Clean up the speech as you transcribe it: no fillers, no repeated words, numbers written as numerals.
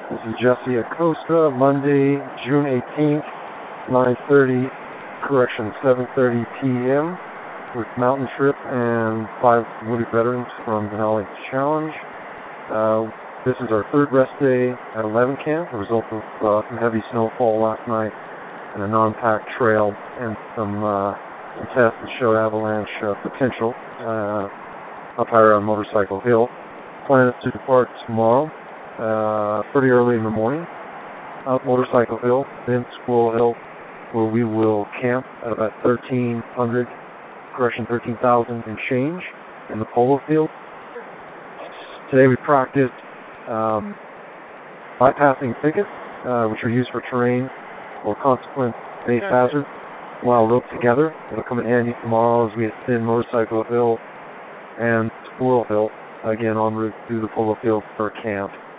This is Jesse Acosta, Monday, June 18th, 9:30, 7:30 p.m. with Mountain Trip and 5 wounded veterans from Denali Challenge. This is our third rest day at 11 Camp, a result of some heavy snowfall last night and a non-packed trail and some tests that showed avalanche potential up higher on Motorcycle Hill. Plan is to depart tomorrow, pretty early in the morning, out Motorcycle Hill, then Squirrel Hill, where we will camp at about 13,000 and change in the polo field. Today we practiced bypassing thickets, which are used for terrain or consequence-based hazards, while roped together. It'll come in handy tomorrow as we ascend Motorcycle Hill and Squirrel Hill, again en route through the polo field for camp.